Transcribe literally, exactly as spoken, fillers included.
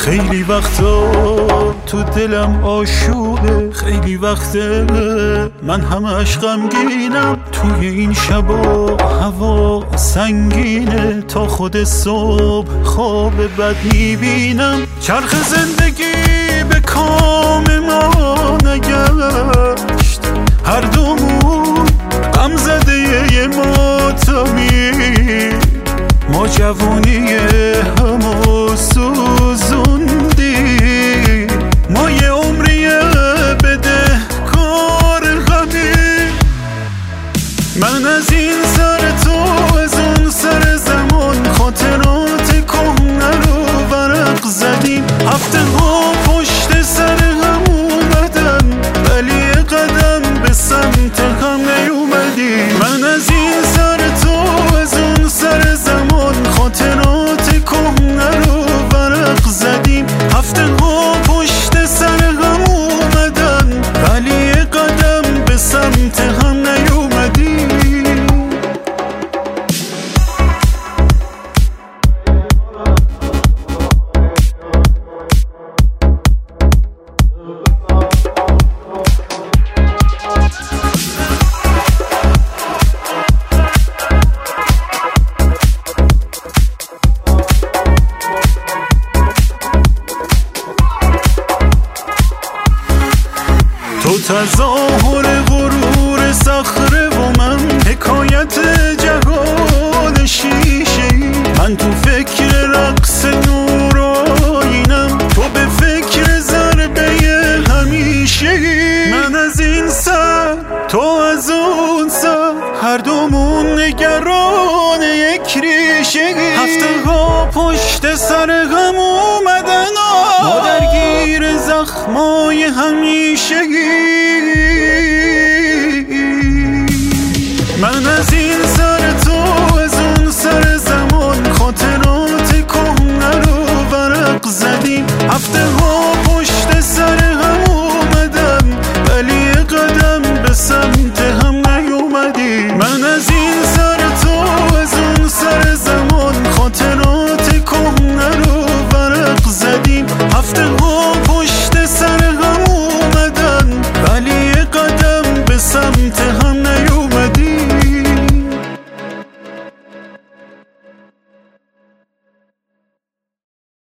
خیلی وقتا تو دلم آشوبه، خیلی وقته من همش غمگینم. توی این شبا هوا سنگینه، تا خود صبح خواب بد میبینم. چرخ زندگی به کام ما نگشت، هر دومون غم زده یه ماتمی. ما جوونی همو سوزوندی، ما یه عمریه بده کار غمی. من از این سر تو از اون سر زمان، خاطرات کهنه رو ورق زدیم. هفته ها پشت سر هم اومدن، ولی قدم به سمت هم نیومدیم. من از این سر تو از اون سر زمان، خاطرات کهنه رو ورق زدیم. هفته ها پشت سر هم اومدن، ولی قدم به سمت هم نیومدیم. تو تظاهر غرور صخره و من حکایت جهان شیشه‌ای. من تو فکر رقص نور آینم، تو به فکر ضربه همیشه‌ای. من از این سر تو از اون سر، هر دومون نگران یک ریشه‌ای. هفته ها پشت سر هم اومدن، ما درگیر زخمای همیشگی.